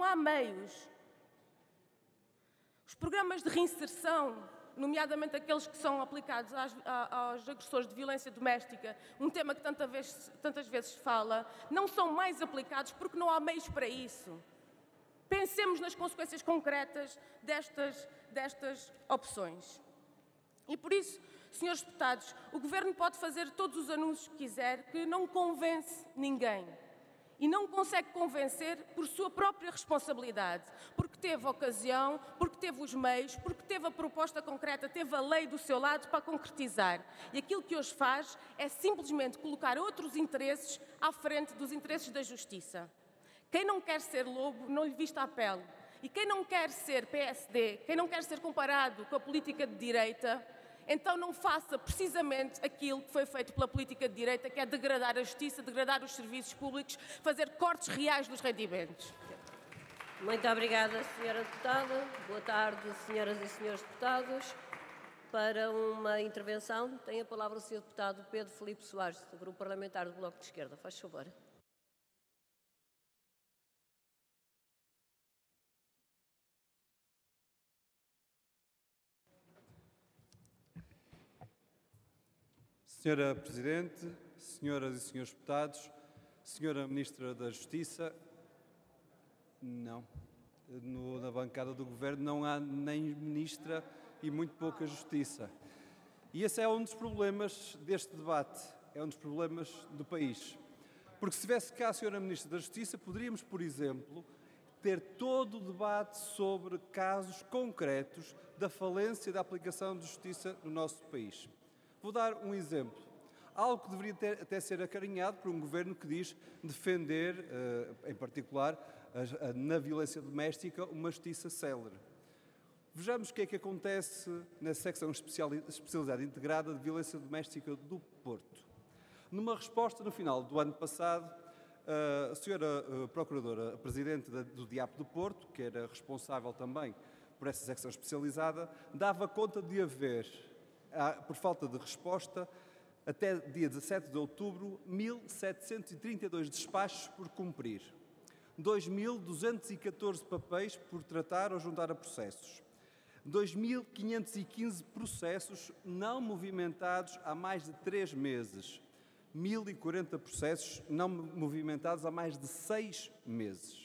há meios. Os programas de reinserção, nomeadamente aqueles que são aplicados aos agressores de violência doméstica, um tema que tantas vezes se fala, não são mais aplicados porque não há meios para isso. Pensemos nas consequências concretas destas opções. E por isso, senhores deputados, o Governo pode fazer todos os anúncios que quiser, que não convence ninguém. E não consegue convencer por sua própria responsabilidade, porque teve a ocasião, porque teve os meios, porque teve a proposta concreta, teve a lei do seu lado para concretizar. E aquilo que hoje faz é simplesmente colocar outros interesses à frente dos interesses da justiça. Quem não quer ser lobo, não lhe vista a pele. E quem não quer ser PSD, quem não quer ser comparado com a política de direita, então não faça precisamente aquilo que foi feito pela política de direita, que é degradar a justiça, degradar os serviços públicos, fazer cortes reais dos rendimentos. Muito obrigada, Sra. Deputada. Boa tarde, senhoras e senhores deputados. Para uma intervenção, tem a palavra o Sr. Deputado Pedro Filipe Soares, do Grupo Parlamentar do Bloco de Esquerda. Faz favor. Senhora Presidente, senhoras e senhores deputados, Senhora Ministra da Justiça, não. Na bancada do Governo não há nem Ministra e muito pouca Justiça. E esse é um dos problemas deste debate, é um dos problemas do país. Porque se tivesse cá a Senhora Ministra da Justiça, poderíamos, por exemplo, ter todo o debate sobre casos concretos da falência da aplicação de justiça no nosso país. Vou dar um exemplo. Algo que deveria até ser acarinhado por um governo que diz defender, em particular, na violência doméstica, uma justiça célere. Vejamos o que é que acontece na secção especializada integrada de violência doméstica do Porto. Numa resposta no final do ano passado, a senhora Procuradora Presidente do DIAP do Porto, que era responsável também por essa secção especializada, dava conta de haver, por falta de resposta, até dia 17 de outubro, 1.732 despachos por cumprir, 2.214 papéis por tratar ou juntar a processos, 2.515 processos não movimentados há mais de 3 meses, 1.040 processos não movimentados há mais de 6 meses,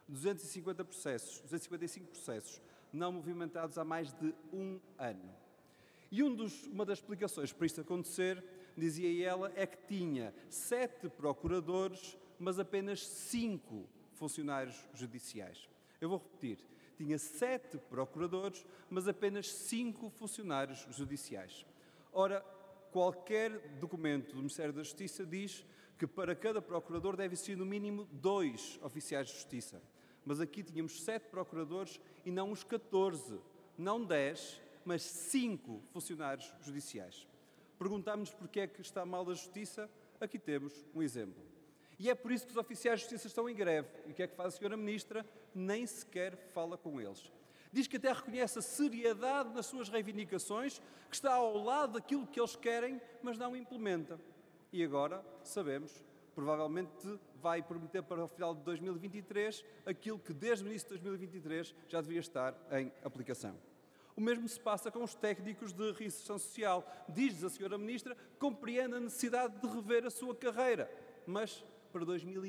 255 processos não movimentados há mais de 1 ano. E uma das explicações para isto acontecer, dizia ela, é que tinha 7 procuradores, mas apenas 5 funcionários judiciais. Eu vou repetir. Tinha 7 procuradores, mas apenas 5 funcionários judiciais. Ora, qualquer documento do Ministério da Justiça diz que para cada procurador deve existir no mínimo 2 oficiais de justiça. Mas aqui tínhamos 7 procuradores e não os 14, não 10, mas 5 funcionários judiciais. Perguntámos porque é que está mal a Justiça, aqui temos um exemplo. E é por isso que os oficiais de Justiça estão em greve. E o que é que faz a Sra. Ministra? Nem sequer fala com eles. Diz que até reconhece a seriedade nas suas reivindicações, que está ao lado daquilo que eles querem, mas não implementa. E agora, sabemos, provavelmente vai prometer para o final de 2023 aquilo que desde o início de 2023 já deveria estar em aplicação. O mesmo se passa com os técnicos de reinserção social. Diz-lhes a Sra. Ministra que compreende a necessidade de rever a sua carreira, mas para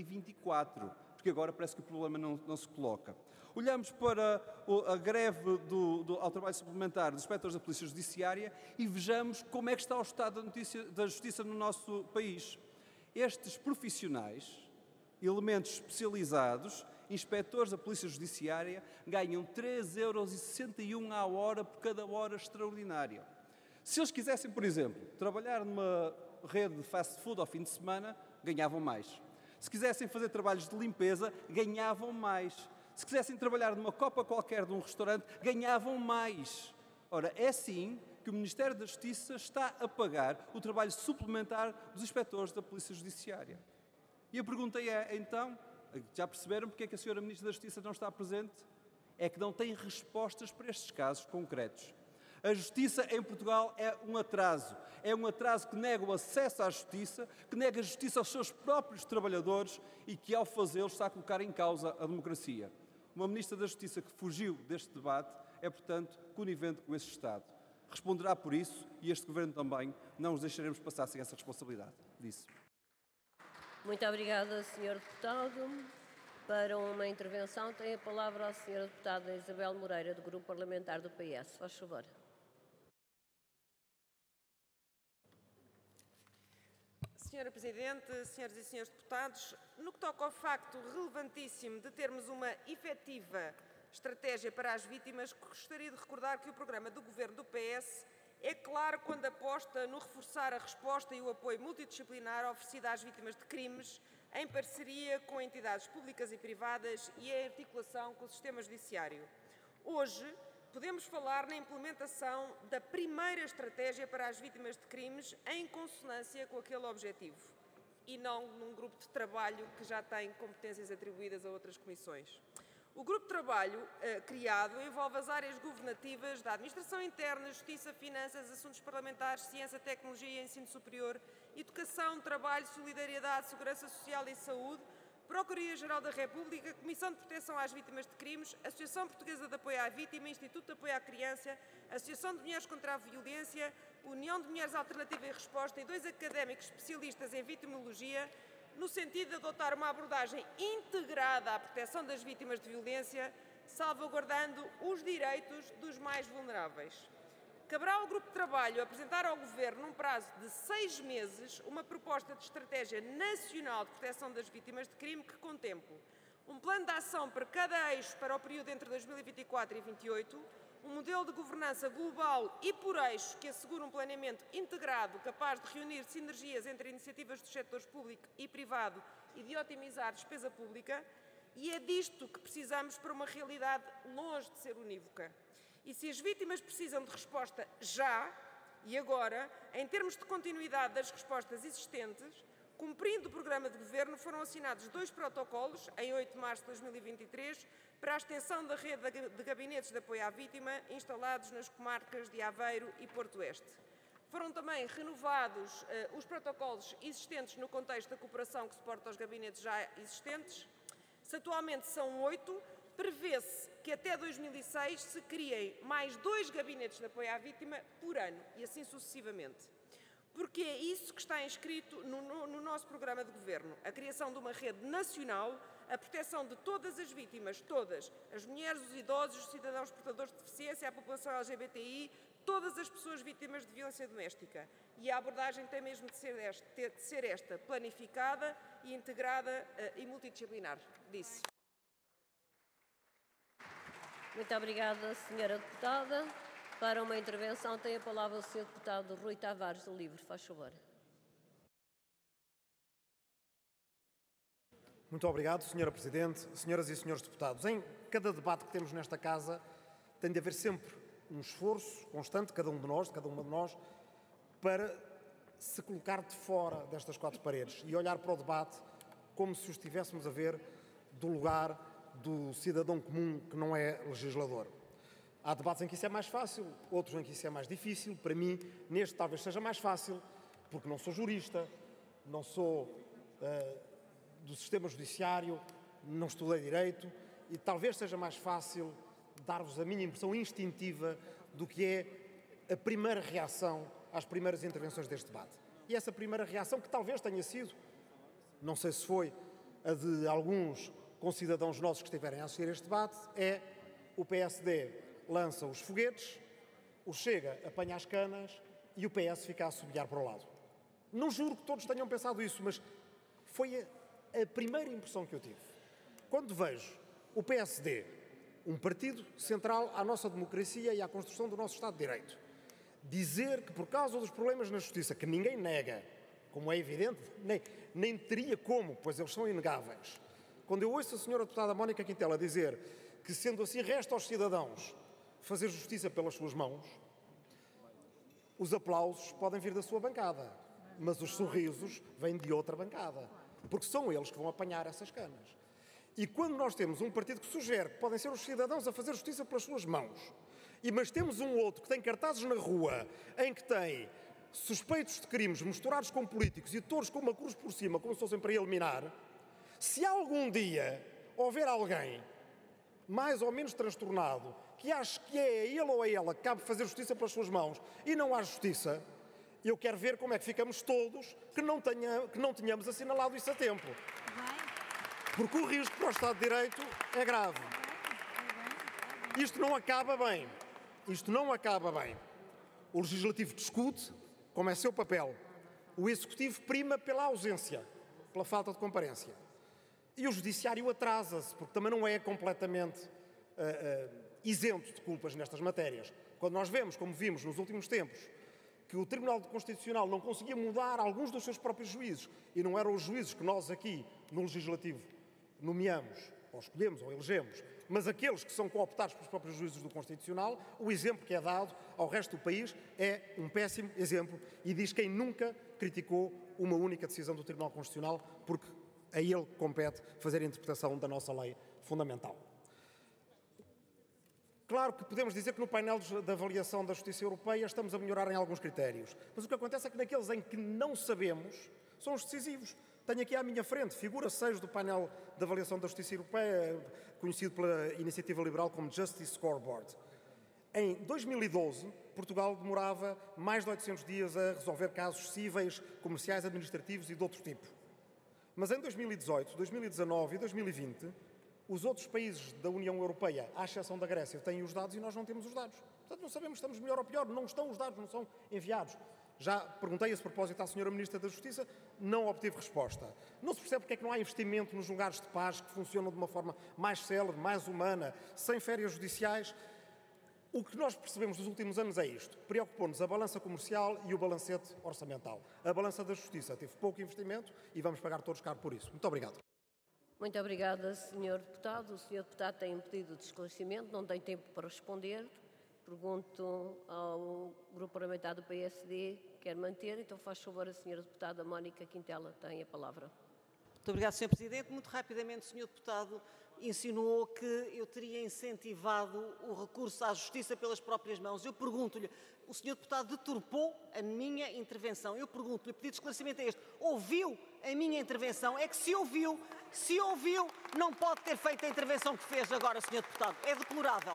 2024, porque agora parece que o problema não se coloca. Olhamos para a greve ao trabalho suplementar dos inspectores da Polícia Judiciária e vejamos como é que está o estado da justiça no nosso país. Estes profissionais, elementos especializados, inspectores da Polícia Judiciária, ganham 3,61 € à hora por cada hora extraordinária. Se eles quisessem, por exemplo, trabalhar numa rede de fast food ao fim de semana, ganhavam mais. Se quisessem fazer trabalhos de limpeza, ganhavam mais. Se quisessem trabalhar numa copa qualquer de um restaurante, ganhavam mais. Ora, é assim que o Ministério da Justiça está a pagar o trabalho suplementar dos inspectores da Polícia Judiciária. E a pergunta é, então, já perceberam porque é que a Sra. Ministra da Justiça não está presente? É que não tem respostas para estes casos concretos. A justiça em Portugal é um atraso que nega o acesso à justiça, que nega a justiça aos seus próprios trabalhadores e que, ao fazê-lo, está a colocar em causa a democracia. Uma Ministra da Justiça que fugiu deste debate é, portanto, conivente com esse Estado. Responderá por isso e este Governo também. Não os deixaremos passar sem essa responsabilidade. Disse. Muito obrigada, Sr. Deputado. Para uma intervenção, tem a palavra a Sra. Deputada Isabel Moreira, do Grupo Parlamentar do PS. Faz favor. Senhora Presidente, senhoras e senhores deputados, no que toca ao facto relevantíssimo de termos uma efetiva estratégia para as vítimas, gostaria de recordar que o programa do Governo do PS é claro quando aposta no reforçar a resposta e o apoio multidisciplinar oferecido às vítimas de crimes, em parceria com entidades públicas e privadas e em articulação com o sistema judiciário. Hoje, podemos falar na implementação da primeira estratégia para as vítimas de crimes em consonância com aquele objetivo e não num grupo de trabalho que já tem competências atribuídas a outras comissões. O grupo de trabalho criado envolve as áreas governativas da Administração Interna, Justiça, Finanças, Assuntos Parlamentares, Ciência, Tecnologia e Ensino Superior, Educação, Trabalho, Solidariedade, Segurança Social e Saúde, Procuradoria-Geral da República, Comissão de Proteção às Vítimas de Crimes, Associação Portuguesa de Apoio à Vítima, Instituto de Apoio à Criança, Associação de Mulheres contra a Violência, União de Mulheres Alternativa e Resposta e 2 académicos especialistas em vitimologia, no sentido de adotar uma abordagem integrada à proteção das vítimas de violência, salvaguardando os direitos dos mais vulneráveis. Caberá ao Grupo de Trabalho apresentar ao Governo, num prazo de 6 meses, uma proposta de estratégia nacional de proteção das vítimas de crime que contemple um plano de ação para cada eixo para o período entre 2024 e 2028, um modelo de governança global e por eixo que assegure um planeamento integrado capaz de reunir sinergias entre iniciativas dos setores público e privado e de otimizar a despesa pública, e é disto que precisamos para uma realidade longe de ser unívoca. E se as vítimas precisam de resposta já e agora, em termos de continuidade das respostas existentes, cumprindo o programa de governo, foram assinados 2 protocolos, em 8 de março de 2023, para a extensão da rede de gabinetes de apoio à vítima instalados nas comarcas de Aveiro e Porto Oeste. Foram também renovados os protocolos existentes no contexto da cooperação que suporta os gabinetes já existentes. Se atualmente são 8, prevê-se que até 2006 se criem mais 2 gabinetes de apoio à vítima por ano e assim sucessivamente. Porque é isso que está inscrito no nosso programa de governo, a criação de uma rede nacional, a proteção de todas as vítimas, todas, as mulheres, os idosos, os cidadãos portadores de deficiência, a população LGBTI, todas as pessoas vítimas de violência doméstica. E a abordagem tem mesmo de ser esta, planificada e integrada e multidisciplinar. Disse. Muito obrigada, Sra. Deputada. Para uma intervenção, tem a palavra o Sr. Deputado Rui Tavares, do LIVRE. Faz favor. Muito obrigado, Sra. Presidente, senhoras e senhores deputados. Em cada debate que temos nesta Casa, tem de haver sempre um esforço constante de cada uma de nós, para se colocar de fora destas 4 paredes e olhar para o debate como se o estivéssemos a ver do lugar do cidadão comum que não é legislador. Há debates em que isso é mais fácil, outros em que isso é mais difícil. Para mim, neste talvez seja mais fácil, porque não sou jurista, não sou do sistema judiciário, não estudei Direito, e talvez seja mais fácil dar-vos a minha impressão instintiva do que é a primeira reação às primeiras intervenções deste debate. E essa primeira reação, que talvez tenha sido, não sei se foi a de alguns concidadãos nossos que estiverem a assistir a este debate, é o PSD lança os foguetes, o Chega apanha as canas e o PS fica a assobiar para o lado. Não juro que todos tenham pensado isso, mas foi a primeira impressão que eu tive. Quando vejo o PSD, um partido central à nossa democracia e à construção do nosso Estado de Direito, dizer que por causa dos problemas na Justiça, que ninguém nega, como é evidente, nem teria como, pois eles são inegáveis. Quando eu ouço a Sra. Deputada Mónica Quintela dizer que, sendo assim, resta aos cidadãos fazer justiça pelas suas mãos, os aplausos podem vir da sua bancada, mas os sorrisos vêm de outra bancada, porque são eles que vão apanhar essas canas. E quando nós temos um partido que sugere que podem ser os cidadãos a fazer justiça pelas suas mãos, mas temos um outro que tem cartazes na rua em que tem suspeitos de crimes misturados com políticos e todos com uma cruz por cima, como se fossem para eliminar, se algum dia houver alguém mais ou menos transtornado, que acha que é a ele ou a ela que cabe fazer justiça pelas suas mãos e não há justiça, eu quero ver como é que ficamos todos que não tenhamos assinalado isso a tempo. Porque o risco para o Estado de Direito é grave. Isto não acaba bem. Isto não acaba bem. O Legislativo discute, como é seu papel. O Executivo prima pela ausência, pela falta de comparência. E o Judiciário atrasa-se, porque também não é completamente isento de culpas nestas matérias. Quando nós vemos, como vimos nos últimos tempos, que o Tribunal Constitucional não conseguia mudar alguns dos seus próprios juízes, e não eram os juízes que nós aqui, no Legislativo, nomeamos, ou escolhemos, ou elegemos, mas aqueles que são cooptados pelos próprios juízes do Constitucional, o exemplo que é dado ao resto do país é um péssimo exemplo e diz quem nunca criticou uma única decisão do Tribunal Constitucional, porque a ele compete fazer a interpretação da nossa lei fundamental. Claro que podemos dizer que no painel de avaliação da Justiça Europeia estamos a melhorar em alguns critérios, mas o que acontece é que naqueles em que não sabemos são os decisivos. Tenho aqui à minha frente, figura 6 do painel de avaliação da Justiça Europeia, conhecido pela Iniciativa Liberal como Justice Scoreboard. Em 2012, Portugal demorava mais de 800 dias a resolver casos cíveis, comerciais, administrativos e de outro tipo. Mas em 2018, 2019 e 2020, os outros países da União Europeia, à exceção da Grécia, têm os dados e nós não temos os dados. Portanto, não sabemos se estamos melhor ou pior, não estão os dados, não são enviados. Já perguntei a esse propósito à Sra. Ministra da Justiça, não obtive resposta. Não se percebe porque é que não há investimento nos julgados de paz que funcionam de uma forma mais célere, mais humana, sem férias judiciais. O que nós percebemos nos últimos anos é isto. Preocupou-nos a balança comercial e o balancete orçamental. A balança da Justiça teve pouco investimento e vamos pagar todos caro por isso. Muito obrigado. Muito obrigada, Sr. Deputado. O Sr. Deputado tem um pedido de esclarecimento, não tem tempo para responder. Pergunto ao Grupo Parlamentar do PSD, quer manter, então faz favor a Sra. Deputada Mónica Quintela, tem a palavra. Muito obrigado, Sr. Presidente. Muito rapidamente, o Sr. Deputado insinuou que eu teria incentivado o recurso à Justiça pelas próprias mãos. Eu pergunto-lhe, o Sr. Deputado deturpou a minha intervenção. Eu pergunto-lhe, o pedido de esclarecimento é este. Ouviu a minha intervenção? É que se ouviu, não pode ter feito a intervenção que fez agora, Sr. Deputado. É deplorável.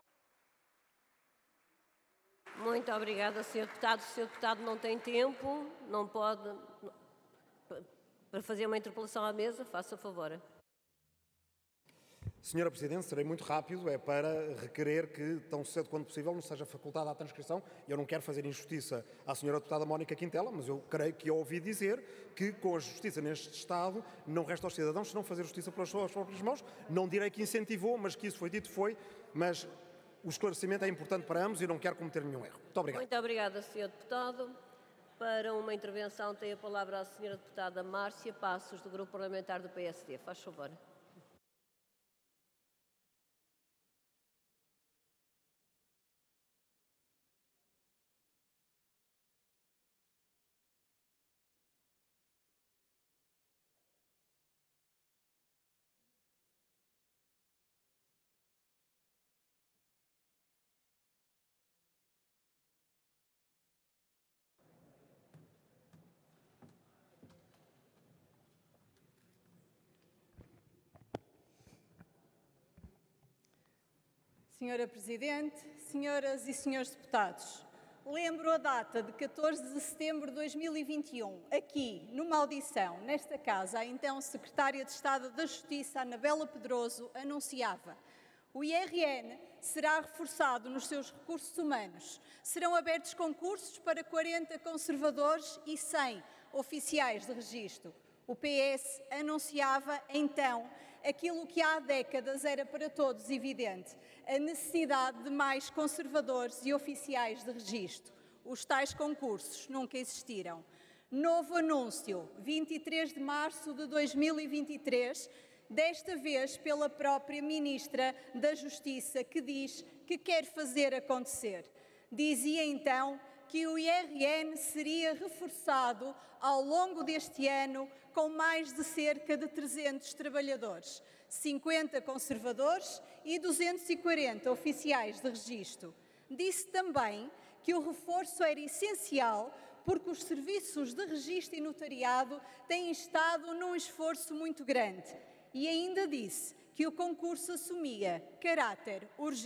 Muito obrigada, Sr. Deputado. O Sr. Deputado não tem tempo, não pode... Para fazer uma interpelação à mesa, faça favor. Senhora Presidente, serei muito rápido, é para requerer que, tão cedo quanto possível, nos seja facultada a transcrição. Eu não quero fazer injustiça à Sra. Deputada Mónica Quintela, mas eu creio que eu ouvi dizer que, com a justiça neste Estado, não resta aos cidadãos senão fazer justiça pelas suas próprias mãos. Não direi que incentivou, mas que isso foi dito, foi, mas o esclarecimento é importante para ambos e não quero cometer nenhum erro. Muito obrigado. Muito obrigada, Sr. Deputado. Para uma intervenção tem a palavra a Sra. Deputada Márcia Passos, do Grupo Parlamentar do PSD. Faz favor. Senhora Presidente, senhoras e senhores deputados, lembro a data de 14 de setembro de 2021, aqui, numa audição, nesta casa, a então Secretária de Estado da Justiça, Anabela Pedroso, anunciava: o IRN será reforçado nos seus recursos humanos, serão abertos concursos para 40 conservadores e 100 oficiais de registro. O PS anunciava, então, aquilo que há décadas era para todos evidente: a necessidade de mais conservadores e oficiais de registro. Os tais concursos nunca existiram. Novo anúncio, 23 de março de 2023, desta vez pela própria Ministra da Justiça, que diz que quer fazer acontecer. Dizia então que o IRN seria reforçado ao longo deste ano com mais de cerca de 300 trabalhadores, 50 conservadores e 240 oficiais de registro. Disse também que o reforço era essencial porque os serviços de registro e notariado têm estado num esforço muito grande. E ainda disse que o concurso assumia caráter urgente.